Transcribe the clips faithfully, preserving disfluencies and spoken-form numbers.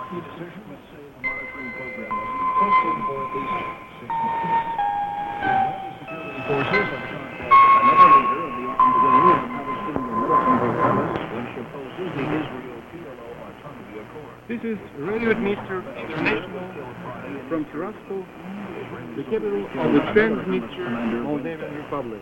key decision that says the monitoring program must be tested for at least six months. Security forces have shot another leader of the armed wing of the Palestinian militant Hamas, which opposes the Israel-P L O Autonomy Accord. This is Radio Dniester International from Tiraspol, the capital of the Transnistria Moldavian Republic.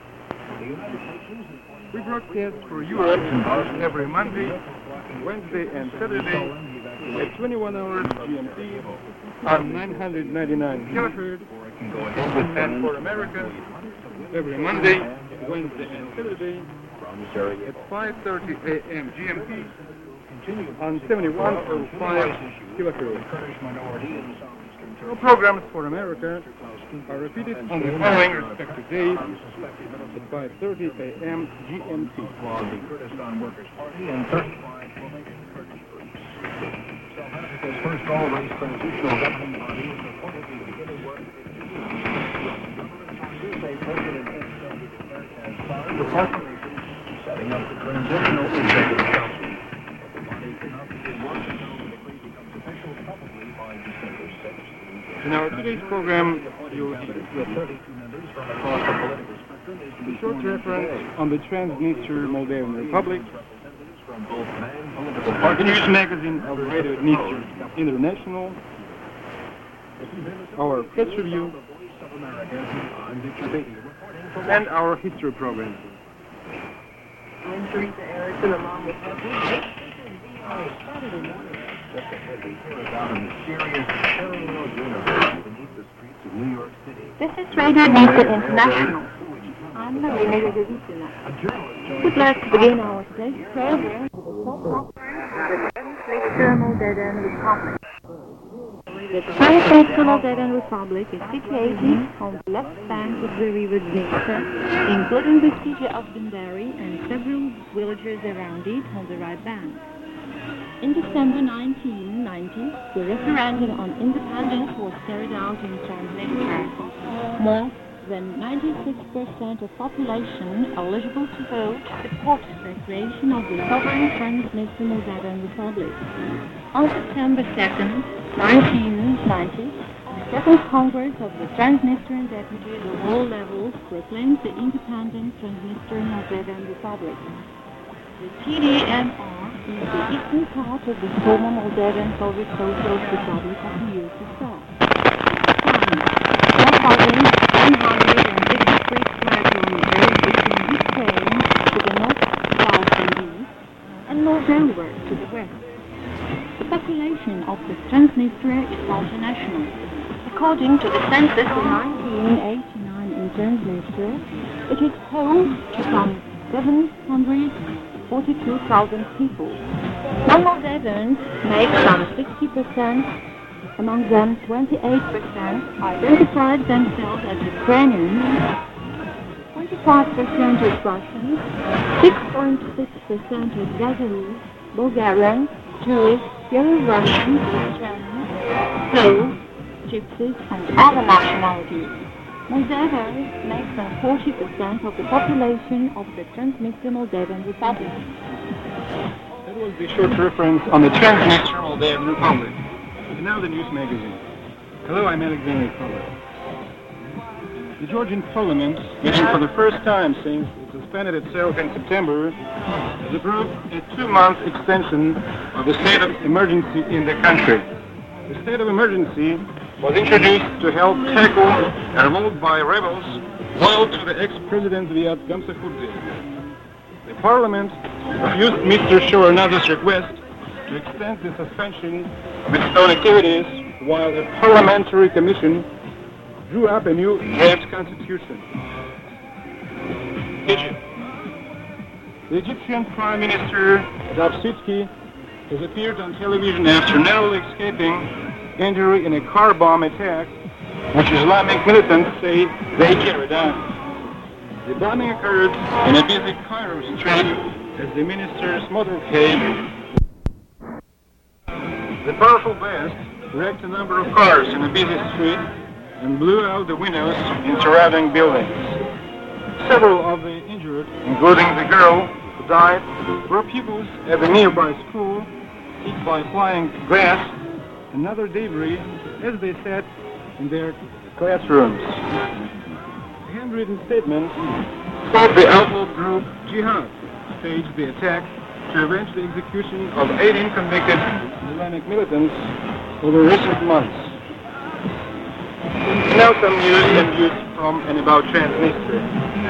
We broadcast for Europe every Monday, Wednesday and Saturday at twenty-one hours G M T on nine hundred ninety-nine kilohertz, and for America every Monday, Wednesday and Saturday at five thirty A M G M T on seventy-one oh five kilohertz. Our programs for America are repeated on the following respective days at five thirty A M G M T. The Kurdistan Workers' Party and thirty-five will make it Kurdish groups. South Africa's first all-race transitional governing body is reportedly beginning work. Tuesday, President S. W. has signed the proclamation setting up the Transitional Executive Council. The body cannot begin work until the decree becomes official, probably by December sixth. In our today's program, you will hear thirty-two members from across the political spectrum is to be a short reference on the Transnistria Moldavian Republic, from both main political the parties. news magazine of Radio Dniester International, our press review, and our history program. I'm Teresa Erickson, along with Hedwig. Saturday morning, just ahead we hear about a mysterious parallel universe beneath the streets of New York City. This is Radio Dniester International. I'm Marina Gagavitsina. A We'd like to begin our today's program with a short reference to the Transnistria Moldavian Republic. The Transnistria Moldavian Republic is situated on the left bank of the river Dniester, including the city of Bendary and several villages around it on the right bank. In December nineteen ninety, the referendum on independence was carried out in Transnistria. More than ninety-six percent of population eligible to vote supported the creation of the sovereign Transnistria Moldavian Republic. On September second, nineteen ninety, the Second Congress of the Transnistrian Deputies of all levels proclaimed the independent Transnistrian Moldavian Republic. The T D M R is the eastern part of the former Moldavian Soviet Socialist Republic of the U S S R. one thousand one hundred fifty-three square kilometers between Ukraine to the north, south and east, and Moldova to the west. The population of the Transnistria is multinational. According to the census in nineteen eighty-nine in Transnistria, it is home to some seven hundred forty-two thousand people. Non-Moldavians make some sixty percent, among them twenty-eight percent identified themselves as Ukrainians, twenty-five percent as Russians, six point six percent as Gagauz, Bulgarians, Jews, Belarusians, Germans, Poles, Gypsies, and other nationalities. Moldova makes some forty percent of the population of the Transnistria Moldavian Republic. That was the short reference on the Transnistria Moldavian Republic. And now the news magazine. Hello, I'm Alexander Koller. The Georgian Parliament, meeting for the first time since it suspended itself in September, has approved a two-month extension of the state of emergency in the country. The state of emergency was introduced to help tackle a revolt by rebels loyal to the ex-president Viat Gamsakhdin. The Parliament refused Mister Shoranaz's request to extend the suspension of its own activities while a parliamentary commission drew up a new draft constitution. Egypt. The Egyptian Prime Minister Dabsitsky has appeared on television after narrowly escaping injury in a car bomb attack which Islamic militants say they carried out. The bombing occurred in a busy Cairo street as the minister's motorcade. The powerful blast wrecked a number of cars in a busy street and blew out the windows in surrounding buildings. Several of the injured, including the girl who died, were pupils at the nearby school hit by flying glass another debris as they sat in their classrooms. A handwritten statement called the outlaw group Jihad staged the attack to avenge the execution of eighteen convicted Islamic militants over recent months. Now some news and views from and about Transnistria.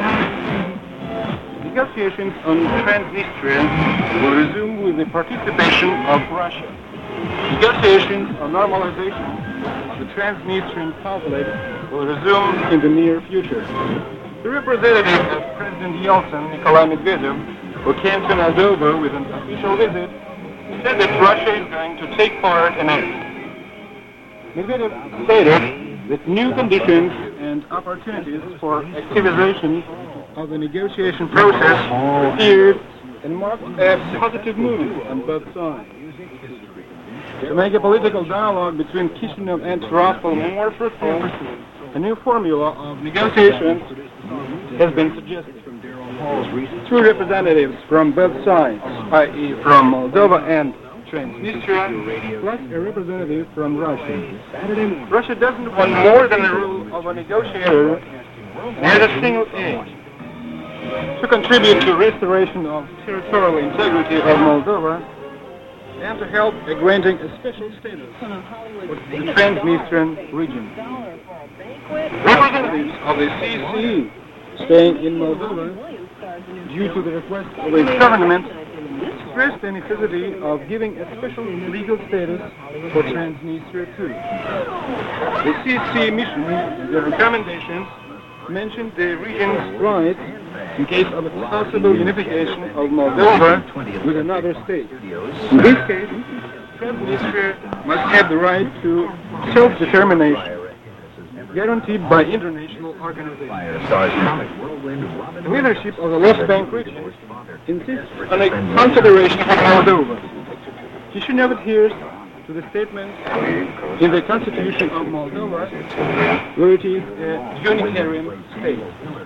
Negotiations on Transnistria will resume with the participation of Russia. Negotiations on normalization of the Transnistrian conflict will resume in the near future. The representative of President Yeltsin, Nikolai Medvedev, who came to Moldova with an official visit, said that Russia is going to take part in it. Medvedev stated that new conditions and opportunities for activization of the negotiation process appeared and marked a positive move on both sides. To make a political dialogue between Chisinau and Tiraspol more fruitful, a new formula of negotiations has been suggested. Two representatives from both sides, that is from Moldova and Transnistria, plus a representative from Russia. Russia doesn't want more than the role of a negotiator and has a single aim: to contribute to restoration of territorial integrity of Moldova and to help a granting a special status for the Transnistrian region. Representatives of the C C E staying in Moldova, due to the request of its government, expressed the necessity of giving a special legal status for Transnistria too. The C C E mission, the recommendations, mentioned the region's rights in case of a possible unification of Moldova with another state. In this case, Transnistria must have the right to self-determination, guaranteed by international organizations. The leadership of the West Bank region insists on a confederation of Moldova. Chisinau adheres to the statement in the Constitution of Moldova, where it is a unitarian state.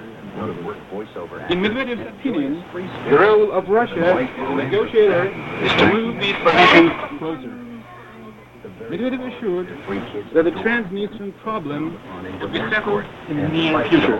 In Medvedev's opinion, the role of Russia as a negotiator is to move these positions closer. Medvedev assured that the Transnistrian problem would be settled in the near future.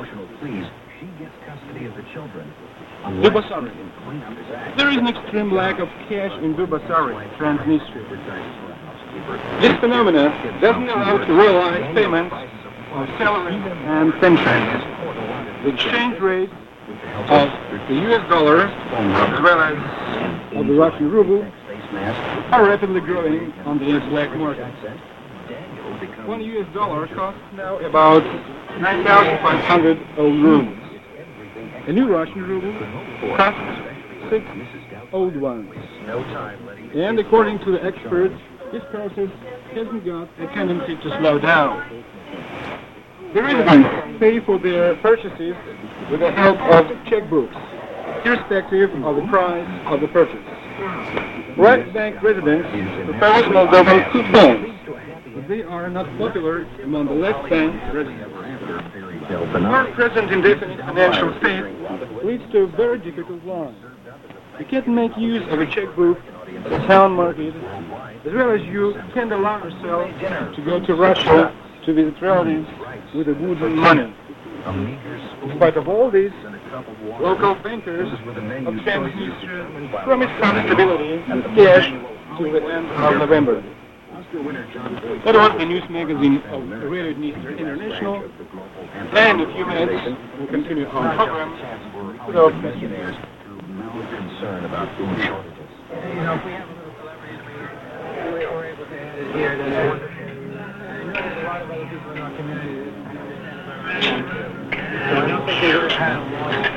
Dubasari. There is an extreme lack of cash in Dubasari, Transnistria. This phenomena doesn't allow to realize payments of salaries and pensions. The exchange rate of the U S dollar, as well as of the Russian ruble, are rapidly growing on the black market. One U S dollar costs now about nine thousand five hundred old rubles. A new Russian ruble costs six old ones. And according to the experts, this process hasn't got a tendency to slow down. The residents pay for their purchases with the help of checkbooks, irrespective of the price of the purchase. West Bank residents propose Moldovan coupons, but they are not popular among the left bank residents. Our present indefinite financial state leads to a very difficult life. You can't make use of a checkbook at the town market, as well as you can't allow yourself to go to Russia to visit relatives with a wooden money. In spite of all this, local bankers of Transnistria promised some stability and cash to the end of November. That was the news magazine of Radio Dniester International, and in a few minutes we'll continue our program without messages. Concern about food shortages. You know, if we have a little collaboration, we were able to end it here. That's wonderful. I know there's a lot of other people in our community that understand about it. So I don't think they really have a lot of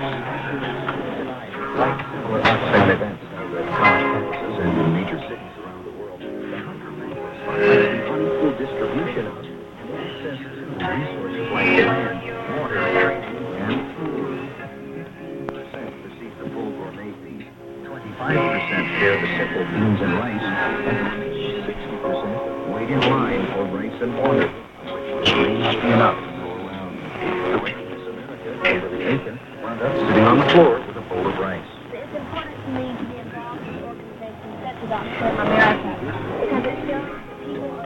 like similar outside events that cause campuses in major cities around the world. The hunger the unequal distribution of and access to resources like land, water, and food. Receive the full gourmet feast. twenty-five percent share the simple beans and rice, and sixty percent wait in line for rice and water, which may not be enough to go around. The waitress America over the Aiken wound up sitting on the floor with a bowl of rice. It's important to me to be involved in organizations that adopt from America because it shows people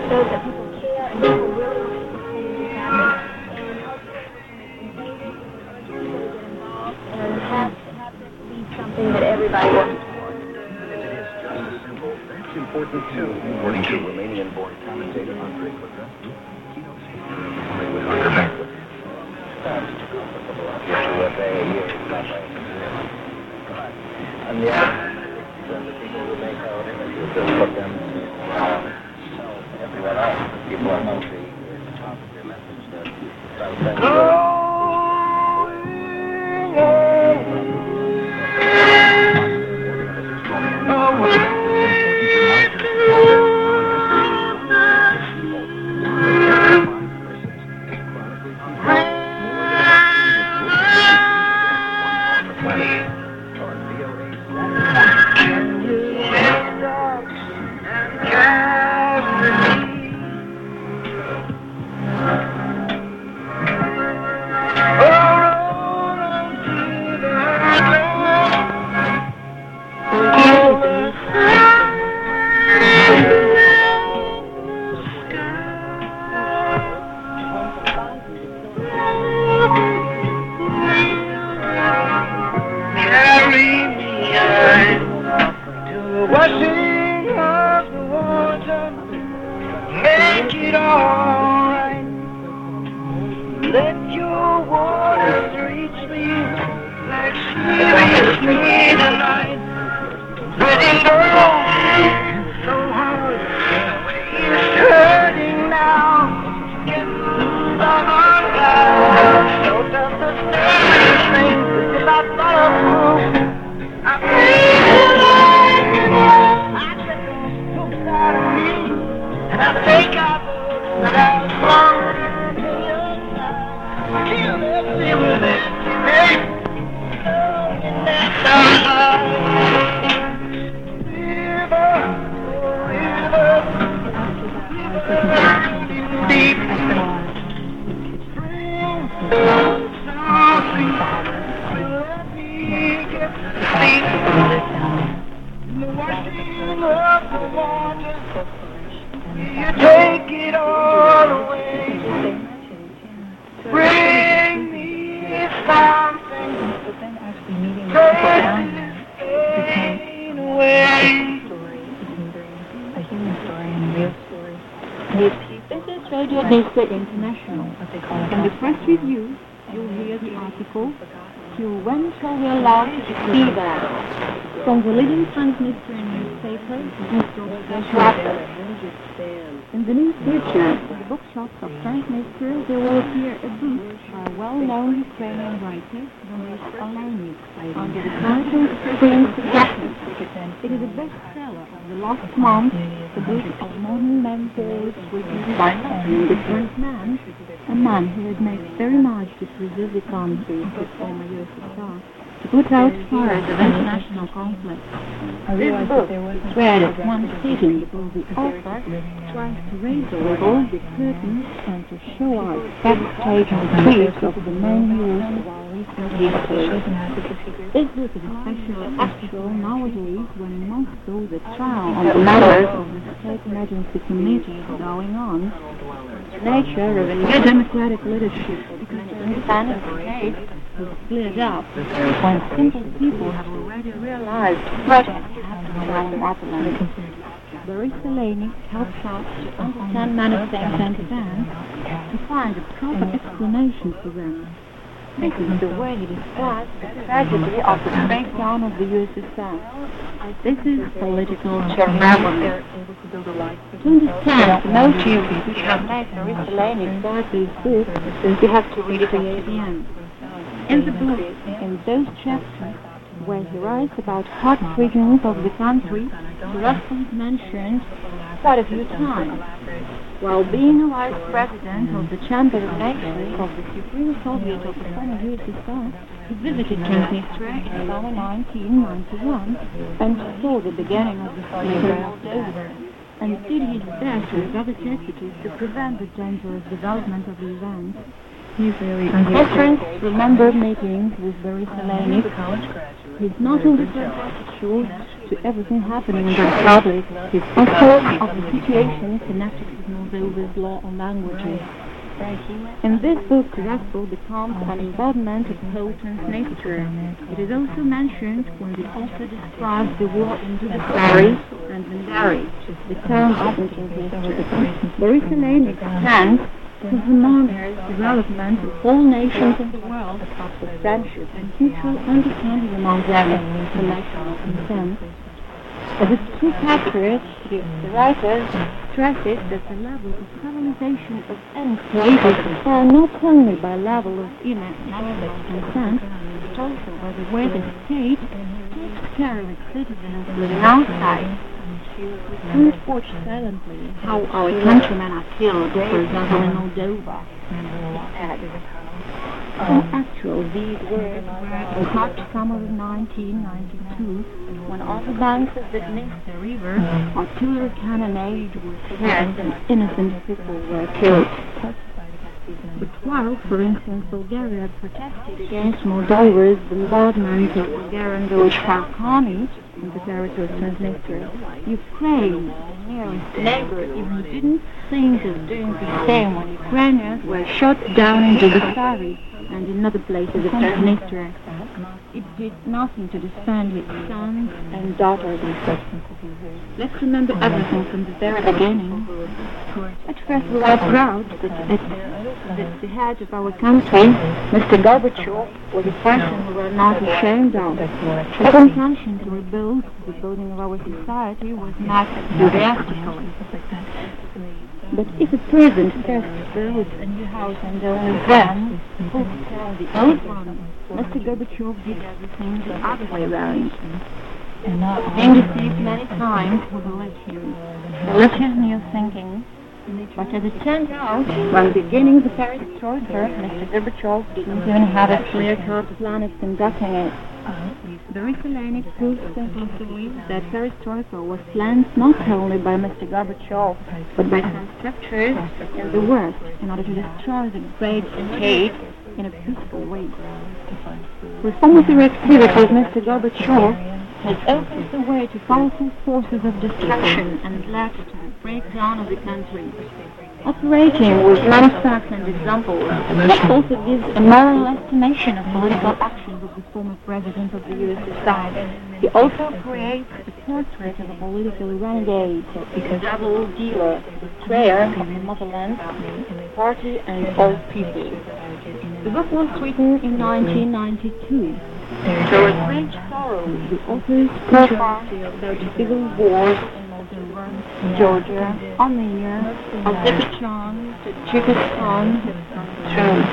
shows that people care and people really want to change happen. And it has to have to be something that everybody wants for. If it is just as simple, that's important too. According to Romanian-born commentator Andrei Quadra, keynote speaker of the Hollywood Hunter Banquet. And the other hand, the people who make our images just put them to uh, sell to everyone else. The people are not the, the top of your message that transcends. District International. In the press review, you'll hear the article, "To When Shall We Allow to See That?" from the leading transmitter and newspaper, Mister Rapper. In the near future, in the bookshops of transmitters, there will appear a book by a well-known Ukrainian writer, Denis Olenik, under the title Spring Forgotten. It is a bestseller of the last month, the book of modern memoirs written by a different man, a man who has made very much to preserve the country, the former U S S R, to put out fires of international conflict. This book, read at one sitting because the author tries to raise a little the curtain and to show us backstage clips of the main news of our recent history. This book is especially actual nowadays when in Moscow the trial on the members of the State Emergency Committee is going on. The nature of a new democratic leadership, because the understanding of the case is cleared up when simple people have already realized what has happened in our motherland. Boris Olenik helps us to understand many things and events, to find a proper explanation for them. This is the way he describes the tragedy of the breakdown of the U S S R. This is political Chernobyl. To understand the motives which have made Boris Olenik write this book, you have to read it up to the end. In the book, in those chapters where he writes about hot regions of the country, the Russians mentioned quite a few times. While being a vice president of the Chamber of Nations of the Supreme Soviet of the former U S S R, he visited Transnistria in summer nineteen ninety-one and saw the beginning of the split in Moldova, and did his best with other deputies to prevent the dangerous development of the events. Veterans remember meetings with Boris Olenik. His not only attitude to everything happening in the Republic. His account of the situation connected with Moldova's law on languages. In this book, Raspel becomes an embodiment of Holton's nature. It is also mentioned when the author describes the war in Dubasari and Bendari, the towns of Transnistria. Boris Hellenic stands to harmonize the development of all nations in the world for friendship and mutual understanding among them, intellectual consent. As a true patriot, the, the writer stresses that the level of civilization of any state is defined not only by level of inner national consent, but also by the way the state takes care of its citizens living outside. We can't watch silently how our countrymen are killed, for example in Moldova. In actual, these words were in hot summer of nineteen ninety-two, when on the banks of the Dniester River, artillery cannonade was heard and innocent people were killed. But while, for instance, Bulgaria protested against Moldova's bombardment of Bulgarian village Kharkani in the territory of Transnistria, Ukraine, the nearest neighbor, even didn't think of doing the same when Ukrainians were shot down in Dubasari and in other places of Transnistria. It did nothing to defend its sons and daughters. Let's remember everything from the very beginning. At first we were proud that at, that the head of our country, Mister Gorbachev, was a person we were not ashamed of. His intention to rebuild the building of our society was not enthusiastically. But if a person first builds a new house and only then pulls down the old one, Mister Gorbachev did everything the other way around. Being deceived many times we believed him. We left his new thinking. But as it turned out, when beginning the perestroika, Mister Gorbachev didn't even have a clear-cut plan of conducting it. Boris Hellenic proved conclusively that perestroika was planned not only by Mister Gorbachev, but by some structures in the West in order to destroy the great state in a peaceful way. Reformatory activities Mister Gorbachev has opened the way to powerful forces of destruction and led to the breakdown of the country. Operating with many facts and examples, this also gives a moral estimation of political actions of the former president of the U S S R. He also creates a portrait of a political renegade, a double dealer, betrayer of the motherland, party and all people. The book was written in nineteen ninety-two. To a great sorrow, the author's profile about the civil wars in Moldova, Georgia, Armenia, Azerbaijan, Tajikistan has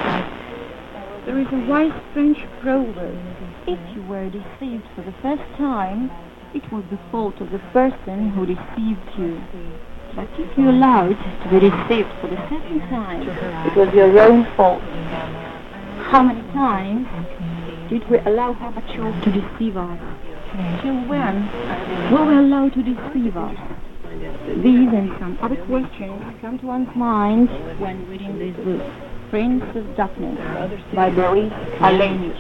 true. There is a wise French proverb: if you were deceived for the first time, it was the fault of the person who deceived you. But if you allowed to be deceived for the second time, it was your own fault. How many times did we allow Gorbachev to deceive us? Till when were we allowed to deceive us? These and some other questions come to one's mind when reading this book, Prince of Darkness, by Boris Hellenic.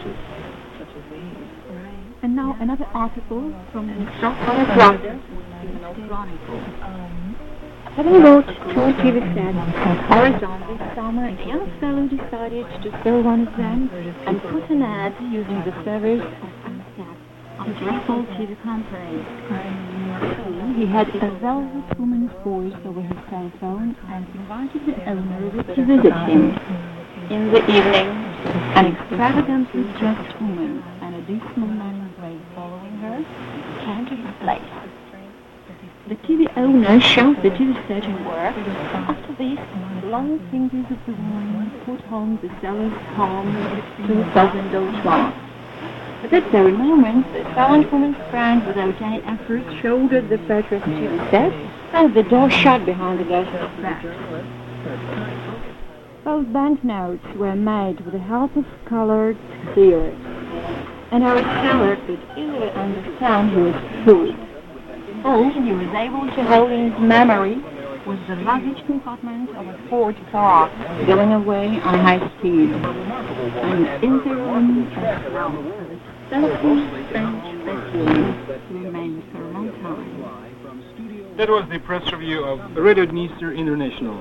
And now another article from the Stockholm Brothers Chronicle. Having bought two T V sets at Horizon this summer, a young fellow decided to sell one of them and put an ad using the service of Amsat, a dreadful T V company. Soon he had a velvet woman's voice over his telephone and invited the owner to visit him. In the evening, an extravagantly dressed woman and a dismal man in grey following her came to his place. The T V owner showed the T V set in work. After this, the long fingers of the woman put on the seller's palm two thousand dollars. At that very moment, the silent woman's friend, without any effort, shouldered the purchased T V set, and the door shut behind the guest of that. Those banknotes were made with the help of colored seals, and our seller could easily understand he was fooled. All he was able to hold in his memory was the luggage compartment of a Ford car going away on high speed. And in the room, a stealthy French perfume remained forever. That was the press review of Radio Dniester International.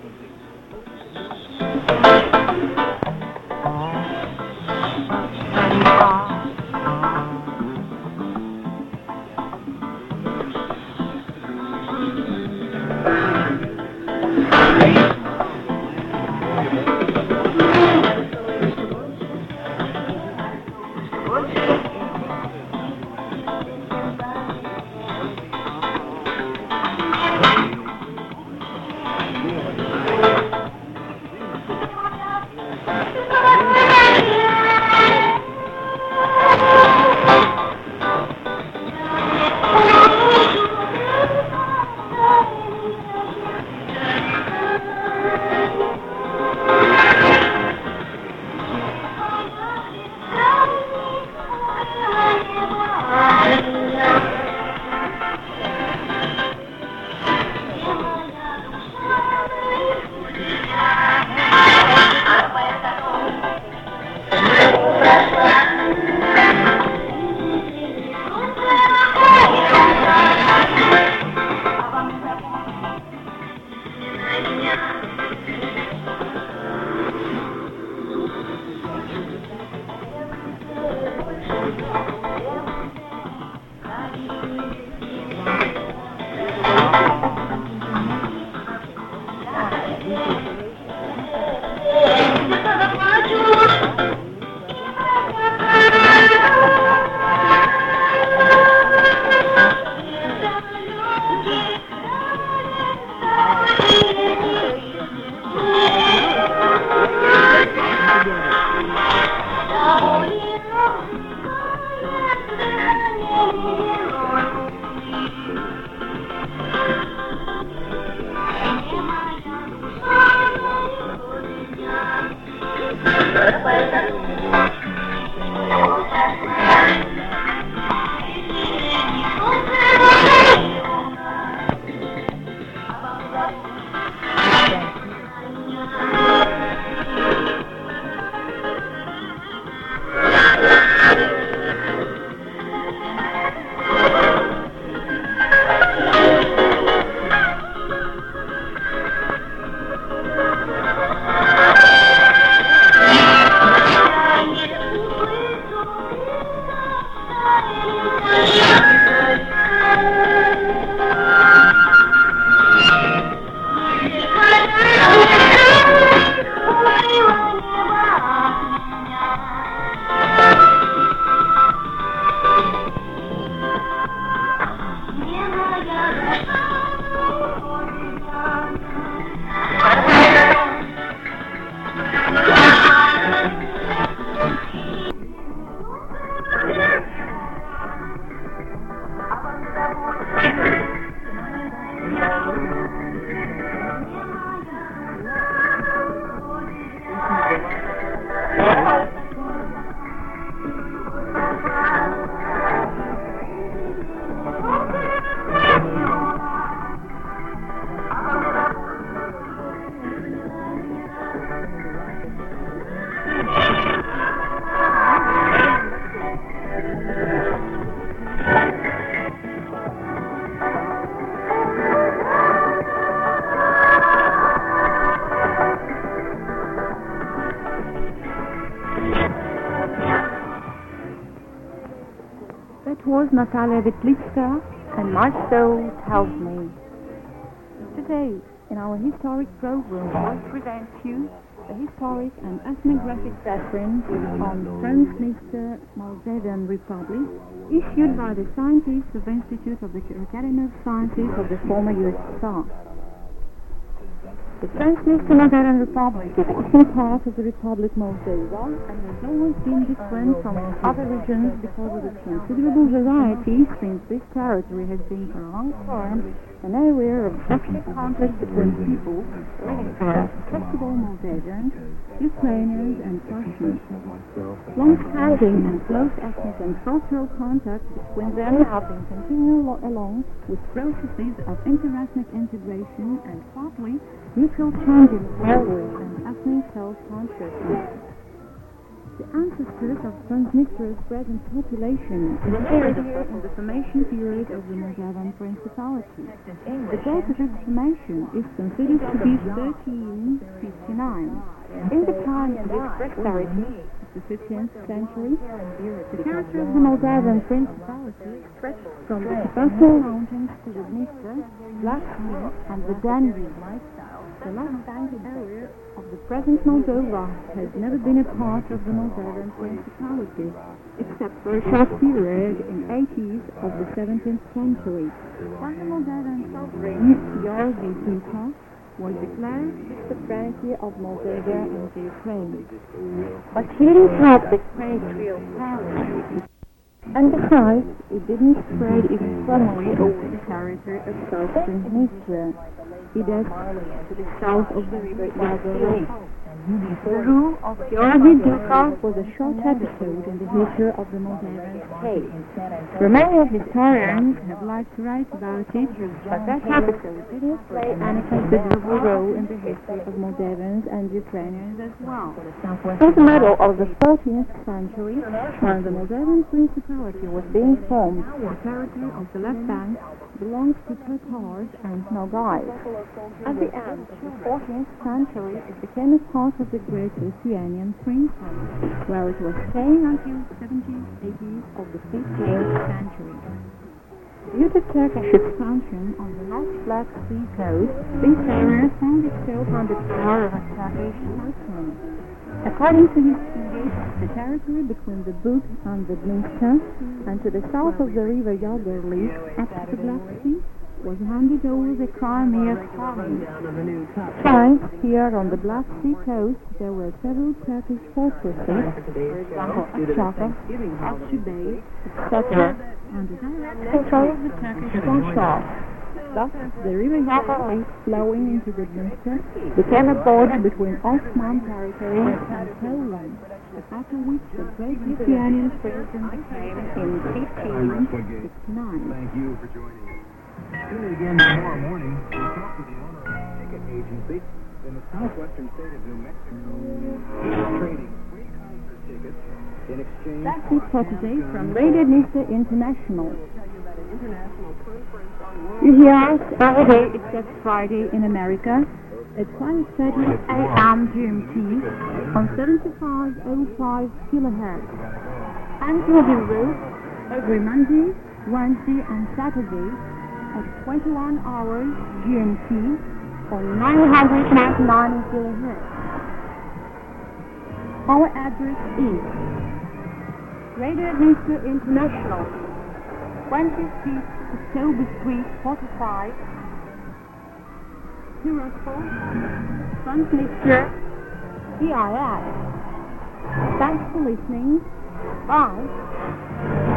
Was Natalia Vetlicka, and My Soul Tells Me. Today, in our historic program, we'll present you the historic and ethnographic reference on Transnistria Moldavian Republic, issued by the scientists of the Institute of the Academy of Sciences of the former U S S R. The Transnistria Moldavian Republic is the eastern part of the Republic Moldova and has always been different from its other regions because of its considerable variety, since this territory has been for a long time an area of ethnic contact between people living there, accessible Moldavians, Ukrainians and Russians. Long-standing and close ethnic and cultural contacts between them have been continued along with processes of interethnic integration and partly mutual changes, values and ethnic self-consciousness. The ancestors of Transnistria's present population appeared here in the formation period of the Moldavan Principality. The date of its formation is considered to be thirteen fifty-nine. In the time of its prosperity, the fifteenth century, the character of the Moldavan Principality stretched from the Tibettal Mountains to the Dniester, Black Sea, and the Danube. The last bank area of the present Moldova has never been a part of the Moldavan Principality, except for a short period in eighties of the seventeenth century, when the Moldavan sovereign Georgi Tuka was declared the supremacy of Moldova and the Ukraine. But he didn't have the territorial power. And besides, it didn't spread even formally over the territory of South Transnistria. It is to the south of the river Yaga Lake. The rule of Georgi Duka was a short episode in the history of the Moldavan state. Romanian historians have liked to write about it, but that episode didn't play any considerable role in the history of Moldavans and Ukrainians as well. In the middle of the thirteenth century, when the Moldavan Principality was being formed, the territory of the left bank belonged to Tatars and Nogais. At the end of the fourteenth century, it became a part of the Great Lithuanian Princess, where it was staying until the seventies, eighties of the fifteenth century. Due to Turkish expansion on the North Black Sea coast, this area found itself under the power of a Turkish sultan. According to his edict, the territory between the Bug and the Dniester, and to the south of the river Yaga Lake up to the Black Sea, was handed over the Crimea province. Besides, here on the Black Sea coast, there were several Turkish fortresses, for example, Akçaka, Akçubey, et cetera, and the direct control of the Turkish Consul. Thus, the river Yaga Lake, flowing into the Dniester, became a border between Ottoman territory and Poland, after which the Great Lithuanian Freedom became in fifteen sixty-nine. Thank you for joining us. Tune in again tomorrow morning to talk to the owner of a ticket agency in the southwestern state of New Mexico. He's trading free concert tickets in exchange. That's it for today from Radio Dniester International. You hear us every day except Friday in America at five thirty a m G M T on seventy-five oh five kilohertz. And you'll be released every Monday, Wednesday and Saturday at twenty-one hours G M T on nine ninety-nine kilohertz. Our address is Radio Dniester International, twenty-six October Street, forty-five, Tiraspol, Transnistria, C I S. Thanks for listening. Bye.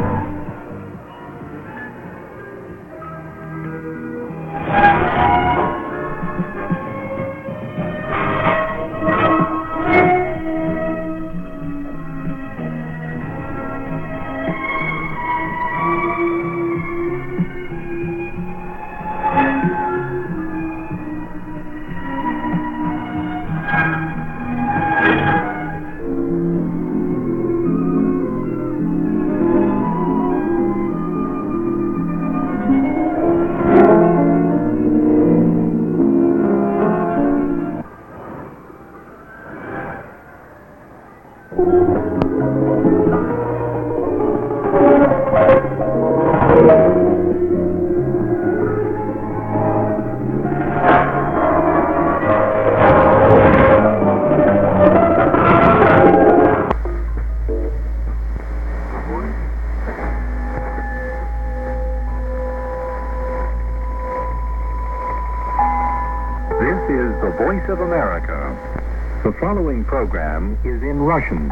Voice of America. The following program is in Russian.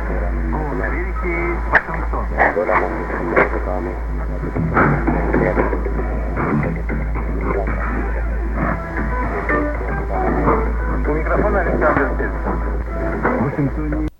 Америки восемьсот.